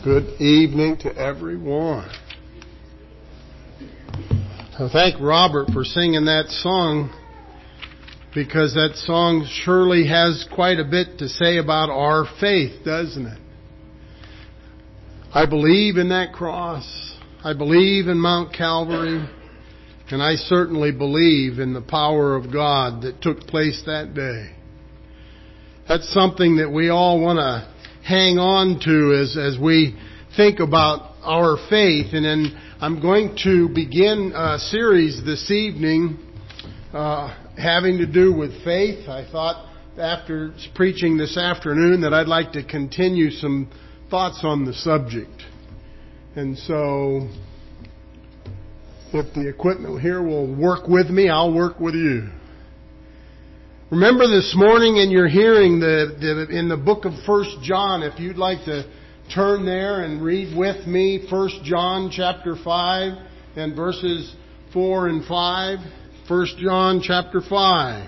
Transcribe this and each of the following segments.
Good evening to everyone. I thank Robert for singing that song, because that song surely has quite a bit to say about our faith, doesn't it? I believe in that cross. I believe in Mount Calvary. And I certainly believe in the power of God that took place that day. That's something that we all want to hang on to as we think about our faith. And then I'm going to begin a series this evening having to do with faith. I thought after preaching this afternoon that I'd like to continue some thoughts on the subject. And so if the equipment here will work with me, I'll work with you. Remember this morning in your hearing in the book of 1 John, if you'd like to turn there and read with me 1 John chapter 5 and verses 4 and 5. 1 John chapter 5.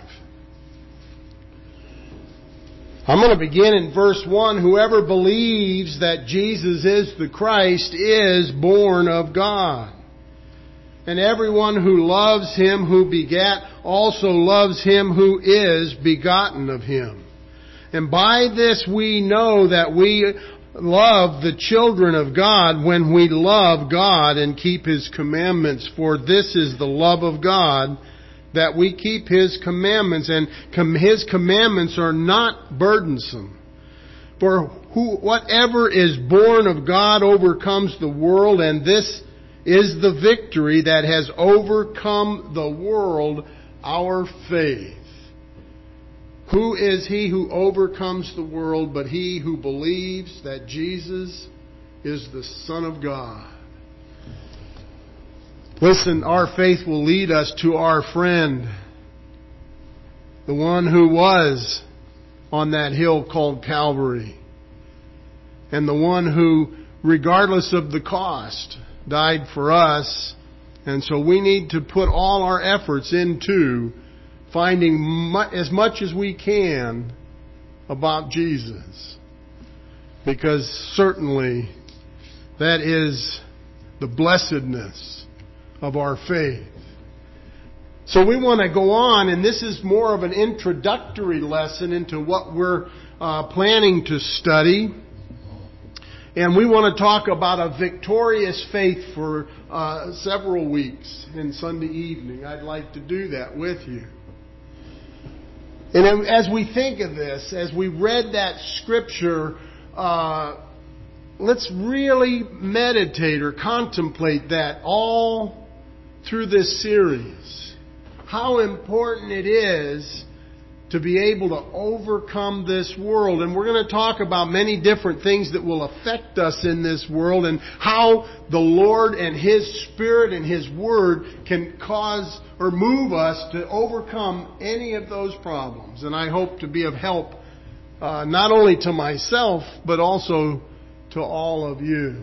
I'm going to begin in verse 1. Whoever believes that Jesus is the Christ is born of God. And everyone who loves Him who begat also loves Him who is begotten of Him. And by this we know that we love the children of God when we love God and keep His commandments. For this is the love of God, that we keep His commandments. And His commandments are not burdensome. For whatever is born of God overcomes the world, and this is the victory that has overcome the world, our faith. Who is he who overcomes the world but he who believes that Jesus is the Son of God? Listen, our faith will lead us to our friend, the one who was on that hill called Calvary, and the one who, regardless of the cost, died for us. And so we need to put all our efforts into finding as much as we can about Jesus, because certainly that is the blessedness of our faith. So we want to go on, and this is more of an introductory lesson into what we're planning to study. And we want to talk about a victorious faith for several weeks and Sunday evening. I'd like to do that with you. And as we think of this, as we read that scripture, let's really meditate or contemplate that all through this series. How important it is to be able to overcome this world. And we're going to talk about many different things that will affect us in this world, and how the Lord and His Spirit and His Word can cause or move us to overcome any of those problems. And I hope to be of help not only to myself, but also to all of you.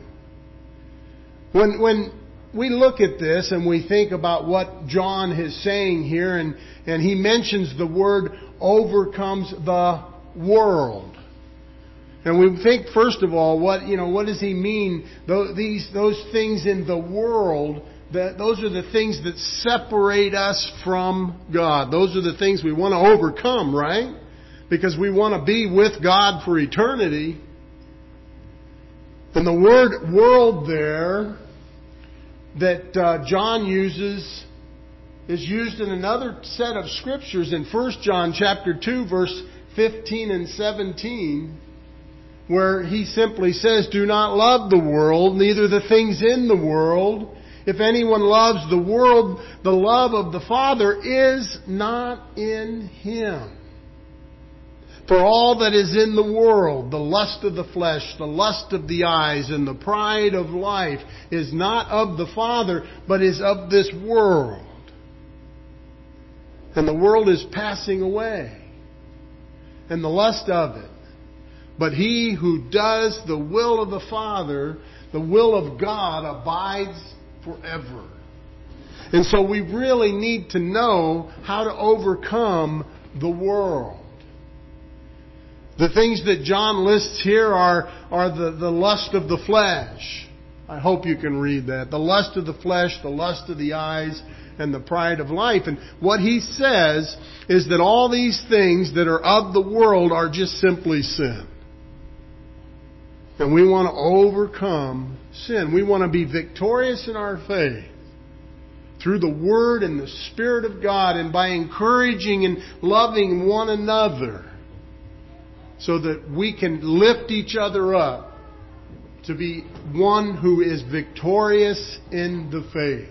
When we look at this and we think about what John is saying here, and he mentions the word overcomes the world. And we think, first of all, what does he mean? Those things in the world, those are the things that separate us from God. Those are the things we want to overcome, right? Because we want to be with God for eternity. And the word world there that John uses is used in another set of scriptures in 1 John chapter 2 verse 15 and 17, where he simply says, "Do not love the world, neither the things in the world. If anyone loves the world, the love of the Father is not in him. For all that is in the world, the lust of the flesh, the lust of the eyes, and the pride of life, is not of the Father, but is of this world. And the world is passing away, and the lust of it. But he who does the will of the Father, the will of God, abides forever." And so we really need to know how to overcome the world. The things that John lists here are the lust of the flesh. I hope you can read that. The lust of the flesh, the lust of the eyes, and the pride of life. And what he says is that all these things that are of the world are just simply sin. And we want to overcome sin. We want to be victorious in our faith through the Word and the Spirit of God, and by encouraging and loving one another, so that we can lift each other up to be one who is victorious in the faith.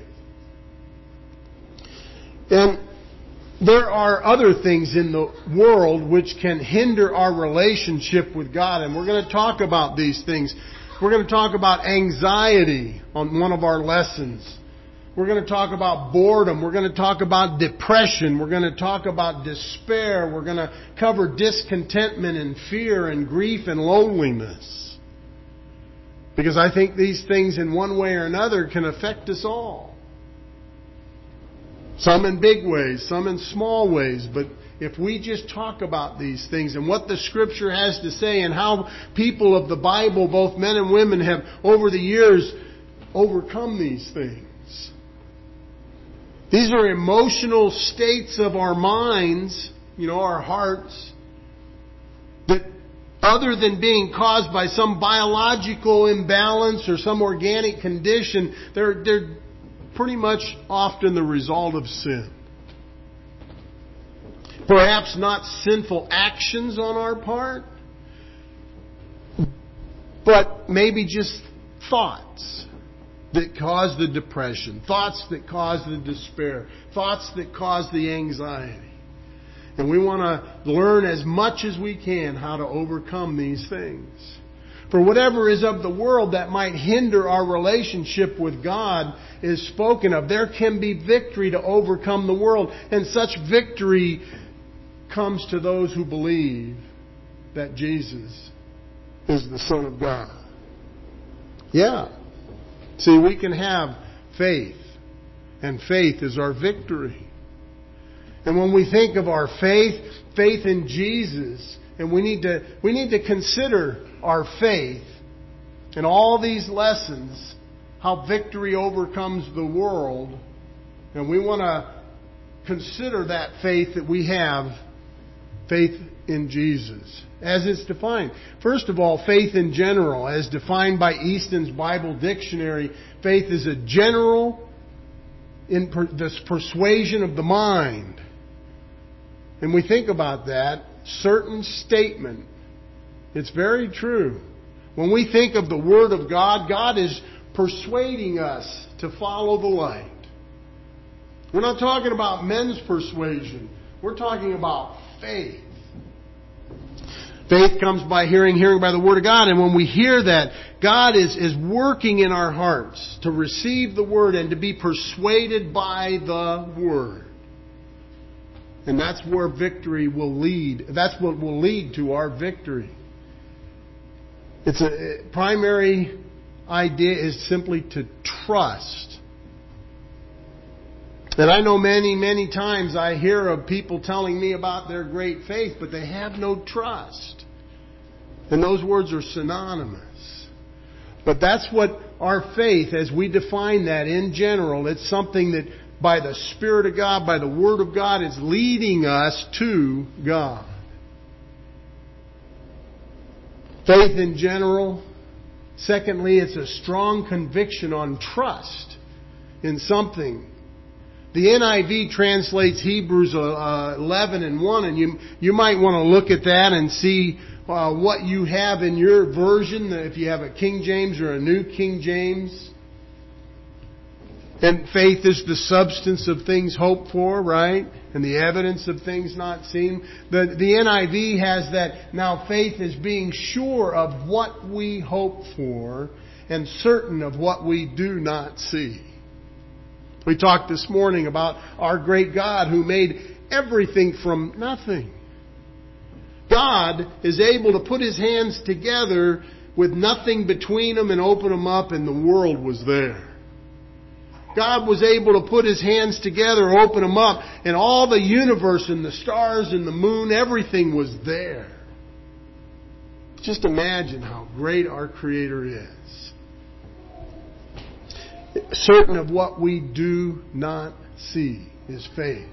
And there are other things in the world which can hinder our relationship with God, and we're going to talk about these things. We're going to talk about anxiety on one of our lessons. We're going to talk about boredom. We're going to talk about depression. We're going to talk about despair. We're going to cover discontentment and fear and grief and loneliness. Because I think these things in one way or another can affect us all. Some in big ways, some in small ways. But if we just talk about these things and what the Scripture has to say and how people of the Bible, both men and women, have over the years overcome these things. These are emotional states of our minds, our hearts, that other than being caused by some biological imbalance or some organic condition, they're pretty much often the result of sin. Perhaps not sinful actions on our part, but maybe just thoughts that cause the depression, thoughts that cause the despair, thoughts that cause the anxiety. And we want to learn as much as we can how to overcome these things. For whatever is of the world that might hinder our relationship with God is spoken of. There can be victory to overcome the world. And such victory comes to those who believe that Jesus is the Son of God. Yeah. See, we can have faith, and faith is our victory. And when we think of our faith in Jesus, and we need to consider our faith in all these lessons, how victory overcomes the world, and we want to consider that faith that we have, faith in Jesus, as it's defined. First of all, faith in general, as defined by Easton's Bible Dictionary, faith is a general this persuasion of the mind. And we think about that, certain statement. It's very true. When we think of the Word of God, God is persuading us to follow the light. We're not talking about men's persuasion. We're talking about faith. Faith comes by hearing, hearing by the Word of God. And when we hear that, God is working in our hearts to receive the Word and to be persuaded by the Word. And that's where victory will lead. That's what will lead to our victory. It's a primary idea is simply to trust. And I know many times I hear of people telling me about their great faith, but they have no trust. And those words are synonymous. But that's what our faith, as we define that in general, it's something that by the Spirit of God, by the Word of God, is leading us to God. Faith in general. Secondly, it's a strong conviction on trust in something. The NIV translates Hebrews 11:1, and you might want to look at that and see what you have in your version, if you have a King James or a New King James. And faith is the substance of things hoped for, right? And the evidence of things not seen. The NIV has that now faith is being sure of what we hope for and certain of what we do not see. We talked this morning about our great God who made everything from nothing. God is able to put His hands together with nothing between them and open them up, and the world was there. God was able to put His hands together, open them up, and all the universe and the stars and the moon, everything was there. Just imagine how great our Creator is. Certain of what we do not see is faith.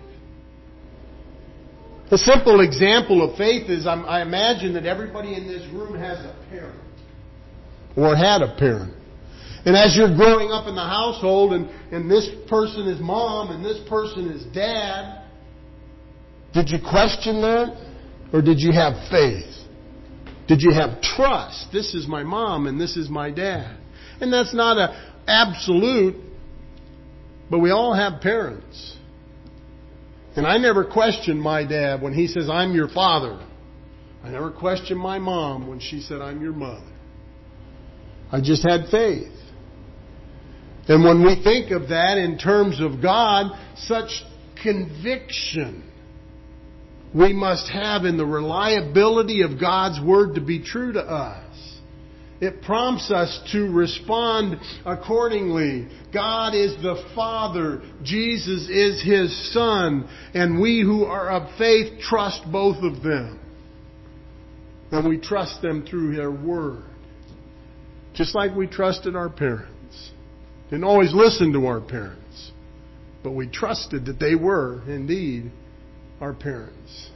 A simple example of faith is I imagine that everybody in this room has a parent or had a parent. And as you're growing up in the household and this person is mom and this person is dad, did you question that? Or did you have faith? Did you have trust? This is my mom and this is my dad. And that's not an absolute, but we all have parents. And I never questioned my dad when he says, I'm your father. I never questioned my mom when she said, I'm your mother. I just had faith. And when we think of that in terms of God, such conviction we must have in the reliability of God's Word to be true to us. It prompts us to respond accordingly. God is the Father. Jesus is His Son. And we who are of faith trust both of them. And we trust them through their Word. Just like we trusted our parents. Didn't always listen to our parents. But we trusted that they were indeed our parents.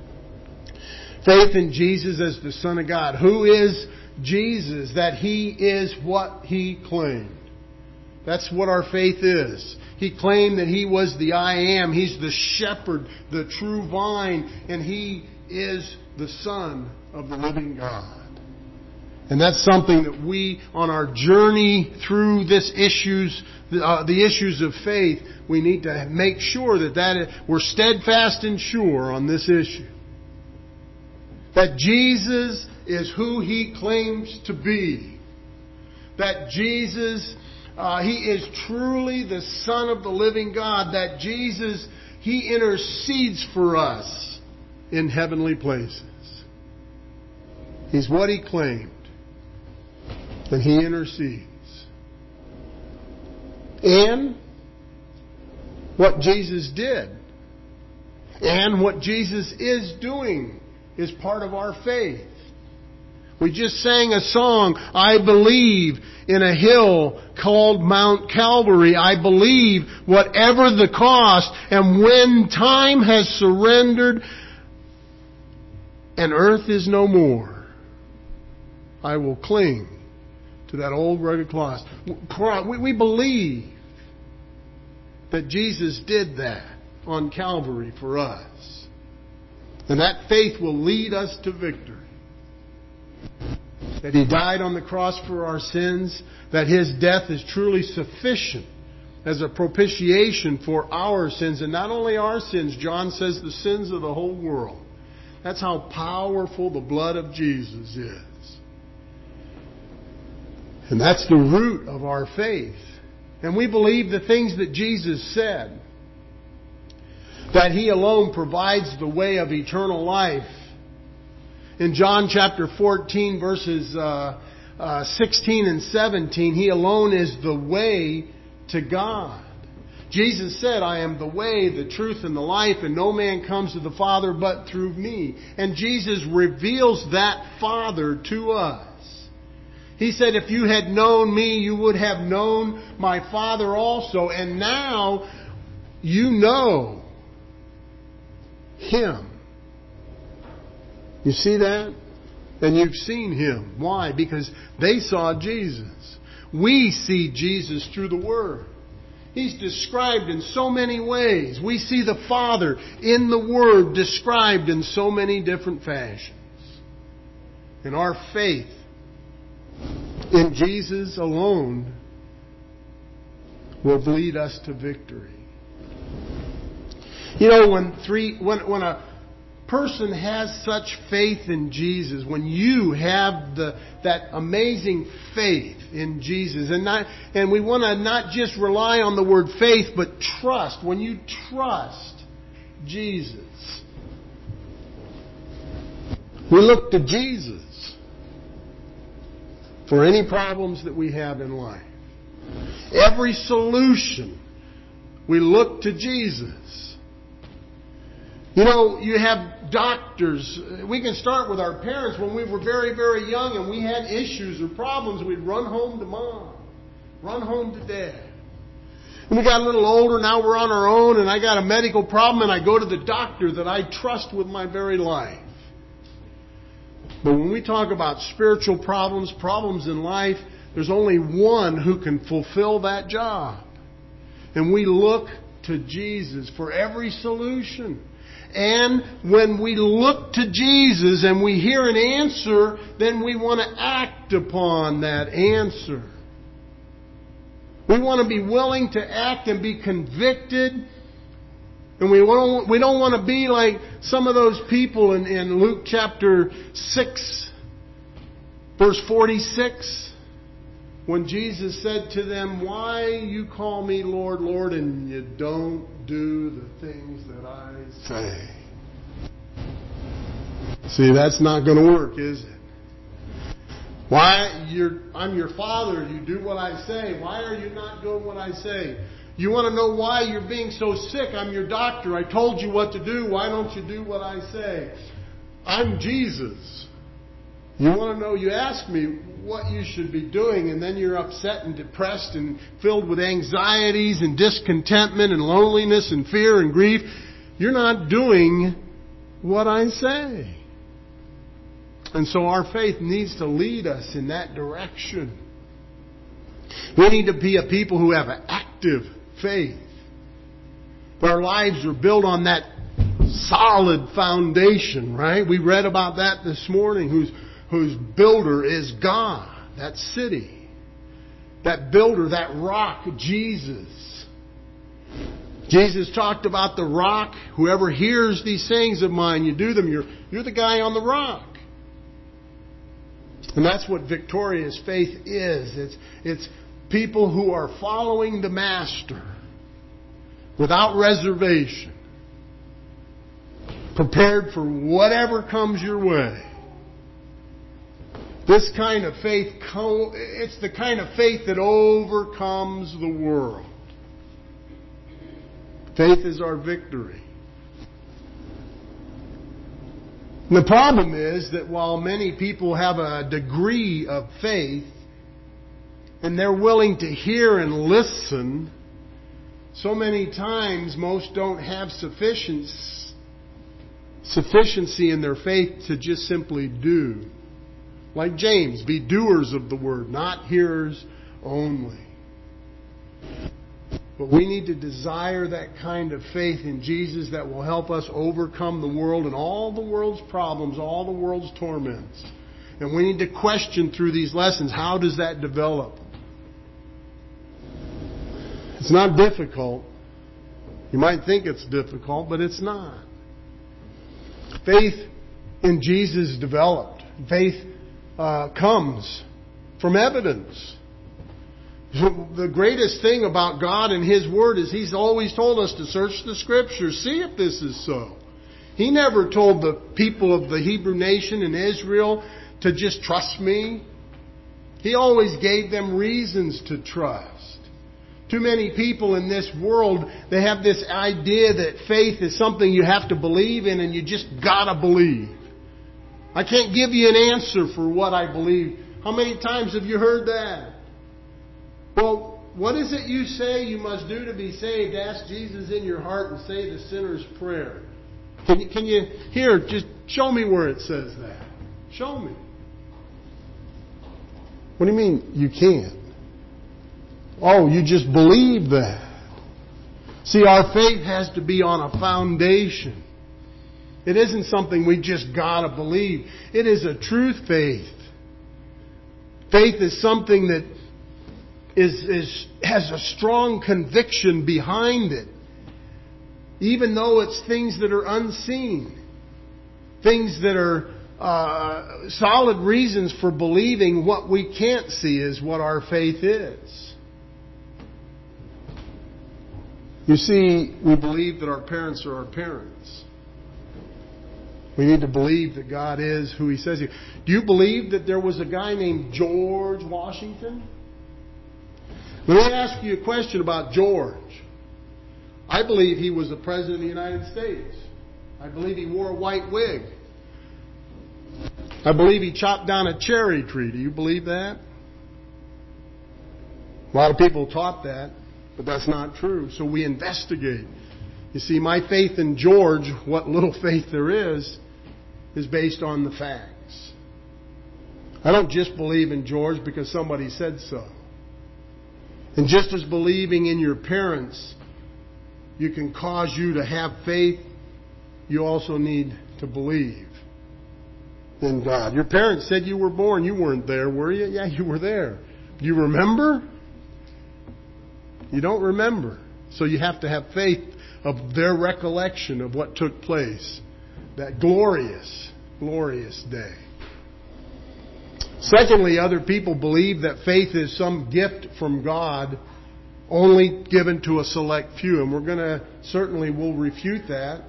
Faith in Jesus as the Son of God. Who is Jesus? That He is what He claimed. That's what our faith is. He claimed that He was the I Am. He's the shepherd, the true vine, and He is the Son of the living God. And that's something that we, on our journey through the issues of faith, we need to make sure that we're steadfast and sure on this issue. That Jesus is who He claims to be. That Jesus, He is truly the Son of the living God. That Jesus, He intercedes for us in heavenly places. He's what He claimed. And He intercedes. And what Jesus did and what Jesus is doing is part of our faith. We just sang a song, I believe, in a hill called Mount Calvary. I believe whatever the cost, and when time has surrendered and earth is no more, I will cling to that old rugged cross. We believe that Jesus did that on Calvary for us. And that faith will lead us to victory. That He died on the cross for our sins. That His death is truly sufficient as a propitiation for our sins. And not only our sins, John says the sins of the whole world. That's how powerful the blood of Jesus is. And that's the root of our faith. And we believe the things that Jesus said. That He alone provides the way of eternal life. In John chapter 14 verses 16 and 17, He alone is the way to God. Jesus said, I am the way, the truth, and the life, and no man comes to the Father but through me. And Jesus reveals that Father to us. He said, if you had known me, you would have known my Father also. And now you know Him. You see that? And you've seen Him. Why? Because they saw Jesus. We see Jesus through the Word. He's described in so many ways. We see the Father in the Word described in so many different fashions. And our faith in Jesus alone will lead us to victory. You know, when a person has such faith in Jesus, when you have that amazing faith in Jesus, and we want to not just rely on the word faith, but trust. When you trust Jesus, we look to Jesus for any problems that we have in life. Every solution, we look to Jesus. You know, you have doctors. We can start with our parents. When we were very, very young and we had issues or problems, we'd run home to Mom, run home to Dad. And we got a little older, now we're on our own, and I got a medical problem, and I go to the doctor that I trust with my very life. But when we talk about spiritual problems in life, there's only one who can fulfill that job. And we look to Jesus for every solution. And when we look to Jesus and we hear an answer, then we want to act upon that answer. We want to be willing to act and be convicted. And we don't want to be like some of those people in Luke chapter 6, verse 46, when Jesus said to them, "Why you call me Lord, Lord, and you don't do the things that I say?" See, that's not going to work, is it? I'm your father, you do what I say. Why are you not doing what I say? You want to know why you're being so sick? I'm your doctor. I told you what to do. Why don't you do what I say? I'm Jesus. You want to know, you ask me what you should be doing, and then you're upset and depressed and filled with anxieties and discontentment and loneliness and fear and grief. You're not doing what I say. And so our faith needs to lead us in that direction. We need to be a people who have an active faith. Our lives are built on that solid foundation, right? We read about that this morning, whose builder is God, that city. That builder, that rock, Jesus. Jesus talked about the rock. Whoever hears these sayings of mine, you do them, you're the guy on the rock. And that's what victorious faith is. It's people who are following the Master without reservation, prepared for whatever comes your way. This kind of faith, it's the kind of faith that overcomes the world. Faith is our victory. And the problem is that while many people have a degree of faith, and they're willing to hear and listen, so many times most don't have sufficiency in their faith to just simply do. Like James, be doers of the word, not hearers only. But we need to desire that kind of faith in Jesus that will help us overcome the world and all the world's problems, all the world's torments. And we need to question through these lessons, how does that develop? It's not difficult. You might think it's difficult, but it's not. Faith in Jesus developed. Faith comes from evidence. The greatest thing about God and His Word is He's always told us to search the Scriptures, see if this is so. He never told the people of the Hebrew nation in Israel to just trust me. He always gave them reasons to trust. Too many people in this world, they have this idea that faith is something you have to believe in and you just gotta believe. I can't give you an answer for what I believe. How many times have you heard that? Well, what is it you say you must do to be saved? Ask Jesus in your heart and say the sinner's prayer. Can you here, just show me where it says that. Show me. What do you mean you can't? Oh, you just believe that. See, our faith has to be on a foundation. It isn't something we just gotta believe. It is a truth faith. Faith is something that has a strong conviction behind it. Even though it's things that are unseen. Things that are solid reasons for believing what we can't see is what our faith is. You see, we believe that our parents are our parents. We need to believe that God is who He says He is. Do you believe that there was a guy named George Washington? Let me ask you a question about George. I believe he was the President of the United States. I believe he wore a white wig. I believe he chopped down a cherry tree. Do you believe that? A lot of people taught that, but that's not true. So we investigate. You see, my faith in George, what little faith there is based on the facts. I don't just believe in George because somebody said so. And just as believing in your parents, you can cause you to have faith, you also need to believe in God. Your parents said you were born. You weren't there, were you? Yeah, you were there. Do you remember? You don't remember. So you have to have faith of their recollection of what took place. That glorious, glorious day. Secondly, other people believe that faith is some gift from God only given to a select few. And we'll refute that.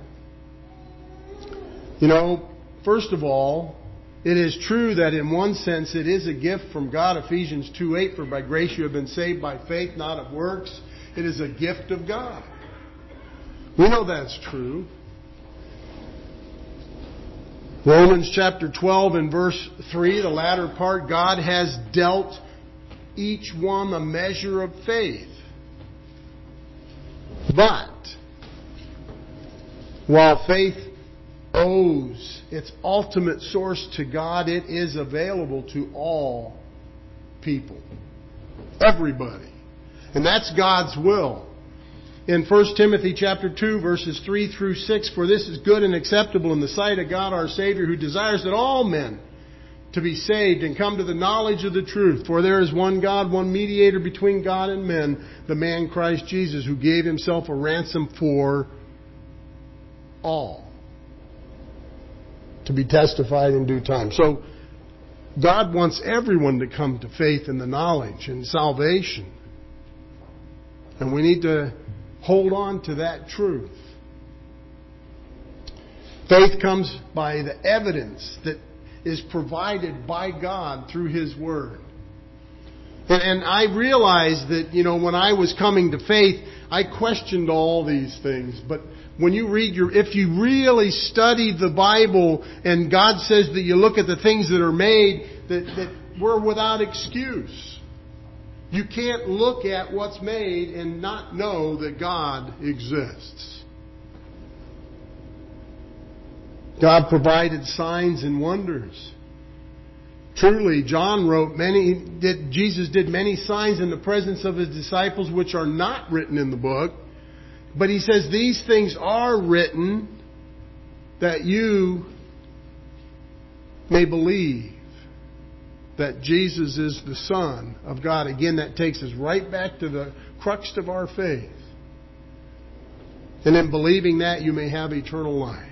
You know, first of all, it is true that in one sense it is a gift from God. Ephesians 2:8, for by grace you have been saved by faith, not of works. It is a gift of God. We know that's true. Romans chapter 12 and verse 3, the latter part, God has dealt each one a measure of faith. But while faith owes its ultimate source to God, it is available to all people. Everybody. And that's God's will. In 1 Timothy chapter 2 verses 3 through 6, for this is good and acceptable in the sight of God our Savior, who desires that all men to be saved and come to the knowledge of the truth. For there is one God, one mediator between God and men, the man Christ Jesus, who gave himself a ransom for all, to be testified in due time. So God wants everyone to come to faith in the knowledge and salvation. And we need to hold on to that truth. Faith comes by the evidence that is provided by God through His Word. And I realized that, when I was coming to faith, I questioned all these things. But when you if you really study the Bible, and God says that you look at the things that are made, that we're without excuse. You can't look at what's made and not know that God exists. God provided signs and wonders. Truly, John wrote, Jesus did many signs in the presence of His disciples which are not written in the book. But he says these things are written that you may believe that Jesus is the Son of God. Again, that takes us right back to the crux of our faith. And in believing that, you may have eternal life.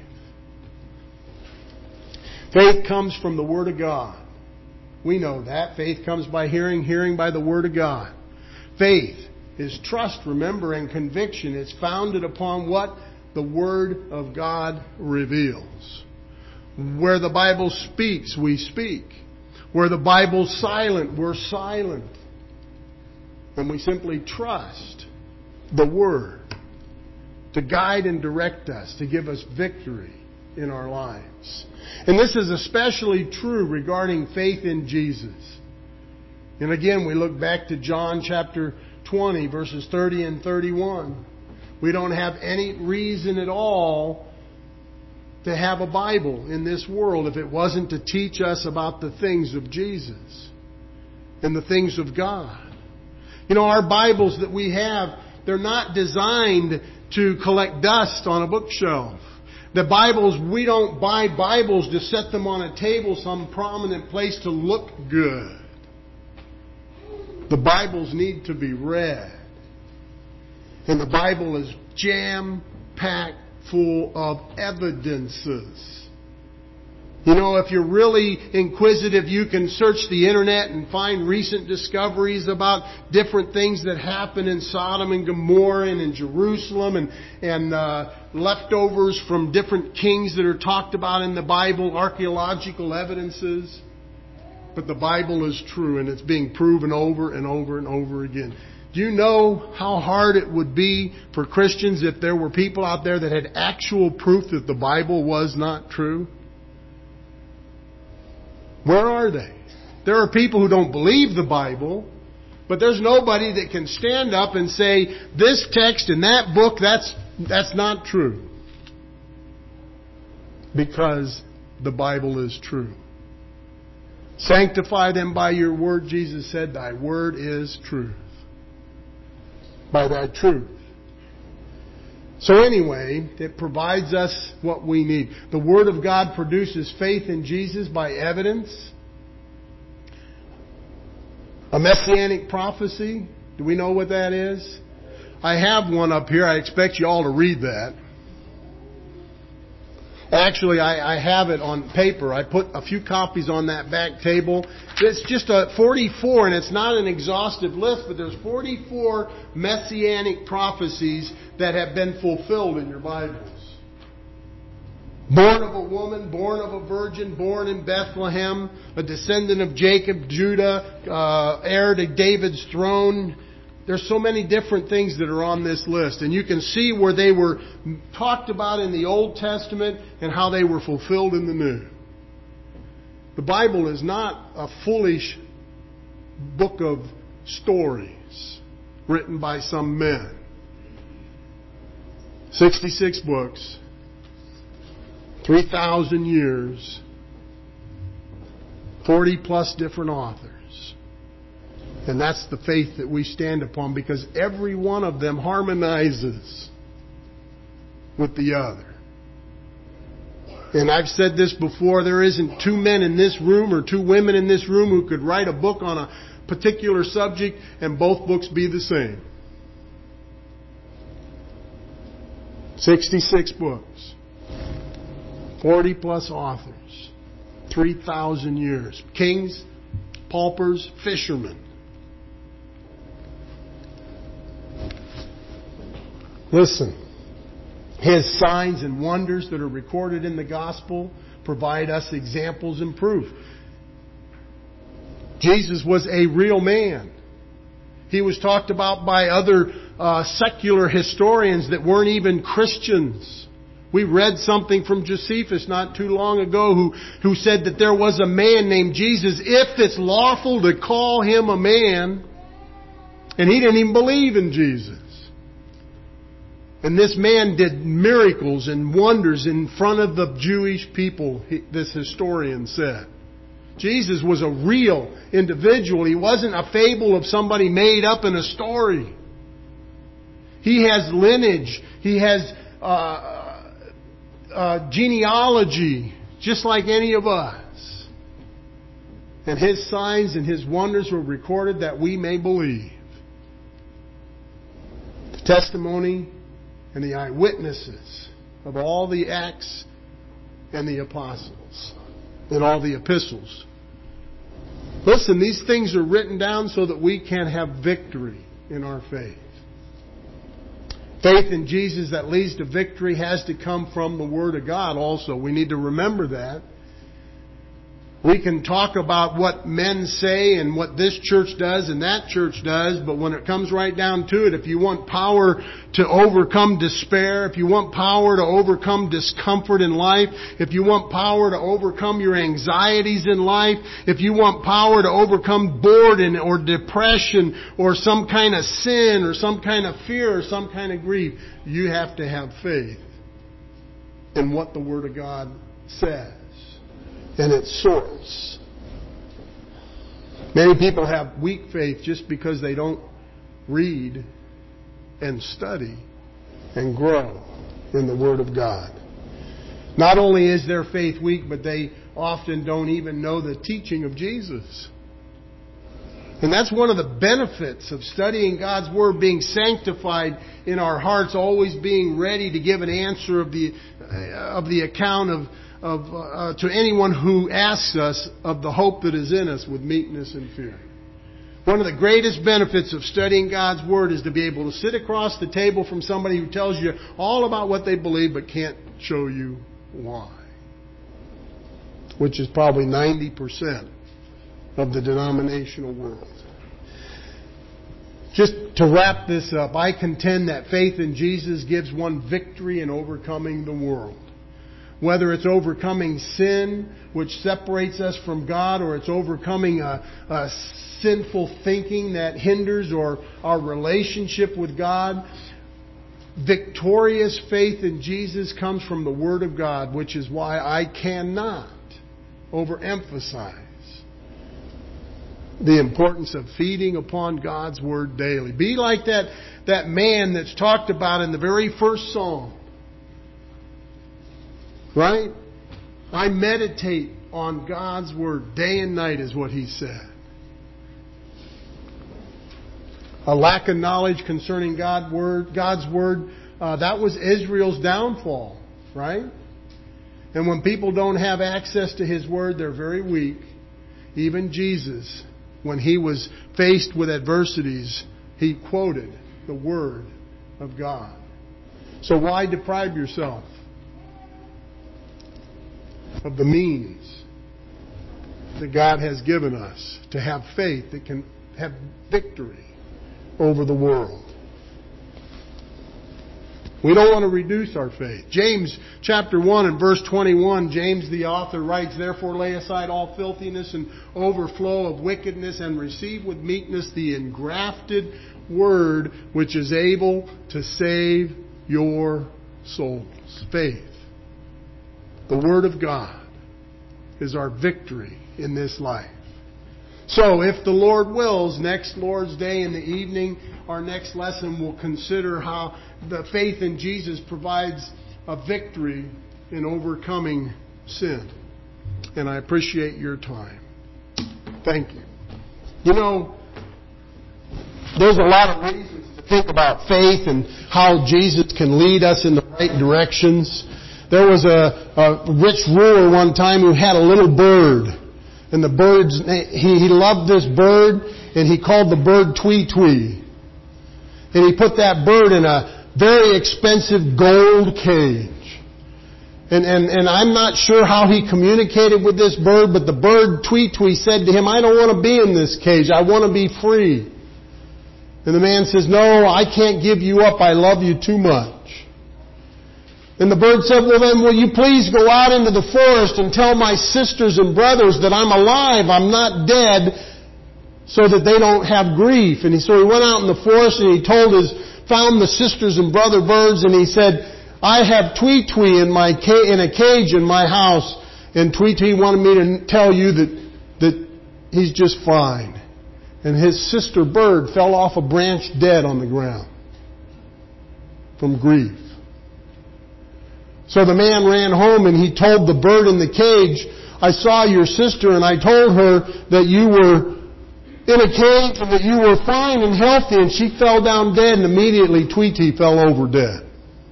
Faith comes from the Word of God. We know that. Faith comes by hearing, hearing by the Word of God. Faith is trust, remember, and conviction. It's founded upon what the Word of God reveals. Where the Bible speaks, we speak. Where the Bible's silent, we're silent. And we simply trust the Word to guide and direct us, to give us victory in our lives. And this is especially true regarding faith in Jesus. And again, we look back to John chapter 20, verses 30 and 31. We don't have any reason at all to have a Bible in this world if it wasn't to teach us about the things of Jesus and the things of God. Our Bibles that we have, they're not designed to collect dust on a bookshelf. The Bibles, we don't buy Bibles to set them on a table, some prominent place to look good. The Bibles need to be read. And the Bible is jam-packed full of evidences. If you're really inquisitive, you can search the internet and find recent discoveries about different things that happened in Sodom and Gomorrah and in Jerusalem and leftovers from different kings that are talked about in the Bible, archaeological evidences. But the Bible is true, and it's being proven over and over and over again. Do you know how hard it would be for Christians if there were people out there that had actual proof that the Bible was not true? Where are they? There are people who don't believe the Bible, but there's nobody that can stand up and say, this text in that book, that's not true. Because the Bible is true. Sanctify them by your word, Jesus said, thy word is truth. By thy truth. So anyway, it provides us what we need. The Word of God produces faith in Jesus by evidence. A messianic prophecy. Do we know what that is? I have one up here. I expect you all to read that. Actually, I have it on paper. I put a few copies on that back table. It's just a 44, and it's not an exhaustive list, but there's 44 messianic prophecies that have been fulfilled in your Bibles. Born of a woman, born of a virgin, born in Bethlehem, a descendant of Jacob, Judah, heir to David's throne. There's so many different things that are on this list. And you can see where they were talked about in the Old Testament and how they were fulfilled in the New. The Bible is not a foolish book of stories written by some men. 66 books, 3,000 years, 40 plus different authors. And that's the faith that we stand upon, because every one of them harmonizes with the other. And I've said this before, there isn't two men in this room or two women in this room who could write a book on a particular subject and both books be the same. 66 books, 40 plus authors, 3,000 years, kings, paupers, fishermen. Listen, His signs and wonders that are recorded in the gospel provide us examples and proof. Jesus was a real man. He was talked about by other secular historians that weren't even Christians. We read something from Josephus not too long ago who said that there was a man named Jesus, if it's lawful to call him a man, and he didn't even believe in Jesus. And this man did miracles and wonders in front of the Jewish people, this historian said. Jesus was a real individual. He wasn't a fable of somebody made up in a story. He has lineage. He has genealogy, just like any of us. And His signs and His wonders were recorded that we may believe. The testimony and the eyewitnesses of all the Acts and the Apostles and all the epistles. Listen, these things are written down so that we can have victory in our faith. Faith in Jesus that leads to victory has to come from the Word of God also. We need to remember that. We can talk about what men say and what this church does and that church does, but when it comes right down to it, if you want power to overcome despair, if you want power to overcome discomfort in life, if you want power to overcome your anxieties in life, if you want power to overcome boredom or depression or some kind of sin or some kind of fear or some kind of grief, you have to have faith in what the Word of God says and its source. Many people have weak faith just because they don't read and study and grow in the Word of God. Not only is their faith weak, but they often don't even know the teaching of Jesus. And that's one of the benefits of studying God's Word, being sanctified in our hearts, always being ready to give an answer of the account to anyone who asks us of the hope that is in us with meekness and fear. One of the greatest benefits of studying God's Word is to be able to sit across the table from somebody who tells you all about what they believe but can't show you why. Which is probably 90% of the denominational world. just to wrap this up, I contend that faith in Jesus gives one victory in overcoming the world. Whether it's overcoming sin, which separates us from God, or it's overcoming a sinful thinking that hinders or our relationship with God, victorious faith in Jesus comes from the Word of God, which is why I cannot overemphasize the importance of feeding upon God's Word daily. Be like that man that's talked about in the very first psalm. Right? I meditate on God's Word day and night is what he said. A lack of knowledge concerning God's Word, that was Israel's downfall. Right? And when people don't have access to His Word, they're very weak. Even Jesus, when He was faced with adversities, He quoted the Word of God. So why deprive yourself of the means that God has given us to have faith that can have victory over the world? We don't want to reduce our faith. James chapter 1 and verse 21, James the author writes, "Therefore lay aside all filthiness and overflow of wickedness, and receive with meekness the engrafted word which is able to save your souls." Faith. The Word of God is our victory in this life. So, if the Lord wills, next Lord's Day in the evening, our next lesson will consider how the faith in Jesus provides a victory in overcoming sin. And I appreciate your time. Thank you. You know, there's a lot of reasons to think about faith and how Jesus can lead us in the right directions. There was a rich ruler one time who had a little bird. And the bird's he loved this bird, and he called the bird Twee Twee. And he put that bird in a very expensive gold cage. And I'm not sure how he communicated with this bird, but the bird Twee Twee said to him, "I don't want to be in this cage. I want to be free." And the man says, "No, I can't give you up. I love you too much." And the bird said, "Well then, will you please go out into the forest and tell my sisters and brothers that I'm alive, I'm not dead, so that they don't have grief." And so he went out in the forest and he found the sisters and brother birds, and he said, "I have Twee Twee in a cage in my house, and Twee Twee wanted me to tell you that he's just fine." And his sister bird fell off a branch dead on the ground from grief. So the man ran home and he told the bird in the cage, "I saw your sister and I told her that you were in a cage and that you were fine and healthy, and she fell down dead, and immediately Twee Twee fell over dead."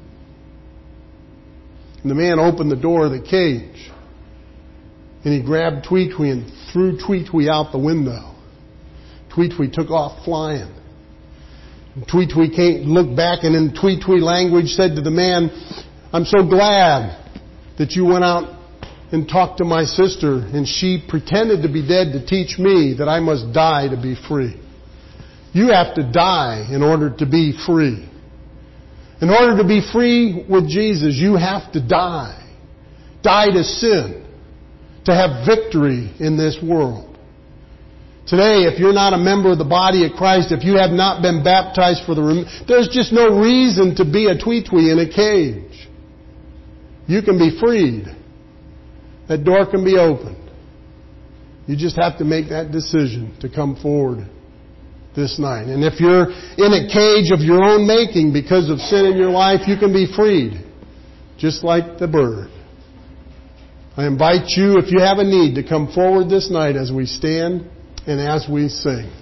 And the man opened the door of the cage and he grabbed Twee Twee and threw Twee Twee out the window. Twee Twee took off flying. And Twee Twee looked back and in Twee Twee language said to the man, "I'm so glad that you went out and talked to my sister, and she pretended to be dead to teach me that I must die to be free." You have to die in order to be free. In order to be free with Jesus, you have to die. Die to sin, to have victory in this world. Today, if you're not a member of the body of Christ, if you have not been baptized there's just no reason to be a Twee Twee in a cage. You can be freed. That door can be opened. You just have to make that decision to come forward this night. And if you're in a cage of your own making because of sin in your life, you can be freed, just like the bird. I invite you, if you have a need, to come forward this night as we stand and as we sing.